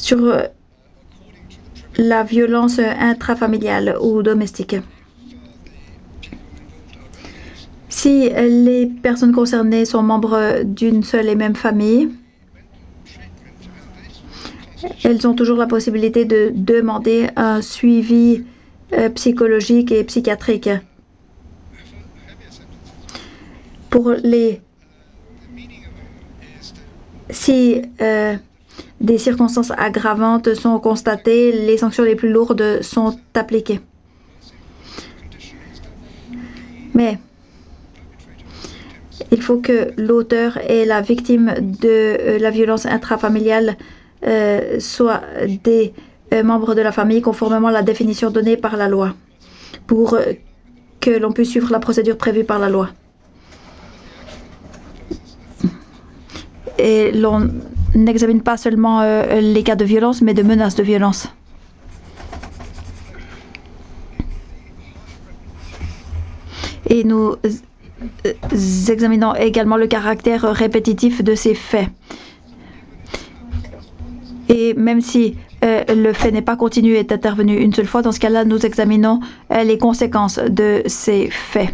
sur la violence intrafamiliale ou domestique. Si les personnes concernées sont membres d'une seule et même famille, elles ont toujours la possibilité de demander un suivi psychologique et psychiatrique. Si des circonstances aggravantes sont constatées, les sanctions les plus lourdes sont appliquées. Mais il faut que l'auteur et la victime de la violence intrafamiliale soient des membres de la famille conformément à la définition donnée par la loi pour que l'on puisse suivre la procédure prévue par la loi. Et l'on n'examine pas seulement les cas de violence, mais de menaces de violence. Et nous examinons également le caractère répétitif de ces faits. Et même si le fait n'est pas continu et est intervenu une seule fois, dans ce cas-là, nous examinons les conséquences de ces faits.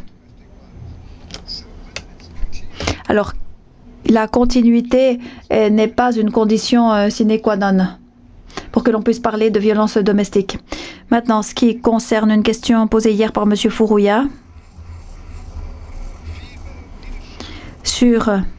Alors, la continuité n'est pas une condition sine qua non pour que l'on puisse parler de violence domestique. Maintenant, ce qui concerne une question posée hier par M. Fourouya sur